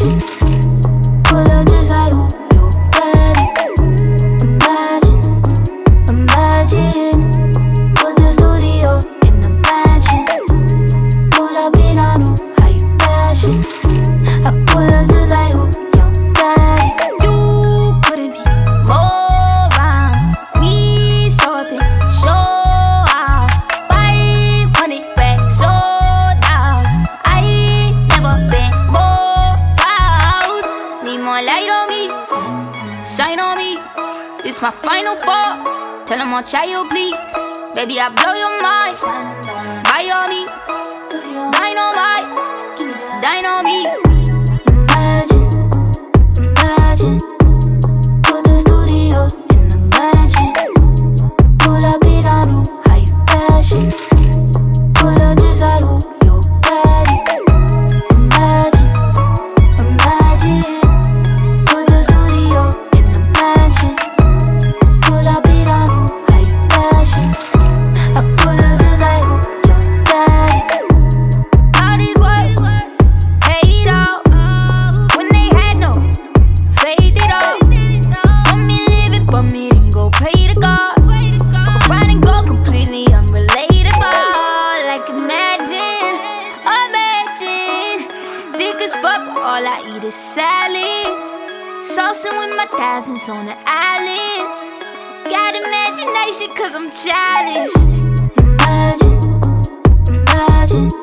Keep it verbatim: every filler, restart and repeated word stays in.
fashion. Pull up just like who you ready. Imagine, imagine. Put the studio in the mansion. Pull up in a new high fashion. I pull up just like who you ready. You couldn't be more wrong. We show up and show out. five hundred racks sold out. I ain't never been more proud. Need more light on me, shine on me. This my final four. Tell them I'll try you please. Baby, I blow your mind. By all means, dynamite, dine on me. Imagine, imagine. Put the studio in the mansion. Pull up in a new high fashion. Pull up just like who you ready. Imagine, imagine. Put the studio in the mansion. Pull up in a new high fashion. I pull up just like who you ready. All these words paid off when they had no faith at all. Want me living, but me didn't go pray to God. Fuck around and go completely unrelatable. Like imagine, imagine. Thick as fuck, but all I eat is salad. Saucing with my thousands on the island. Got imagination cause I'm childish. Imagine, imagine.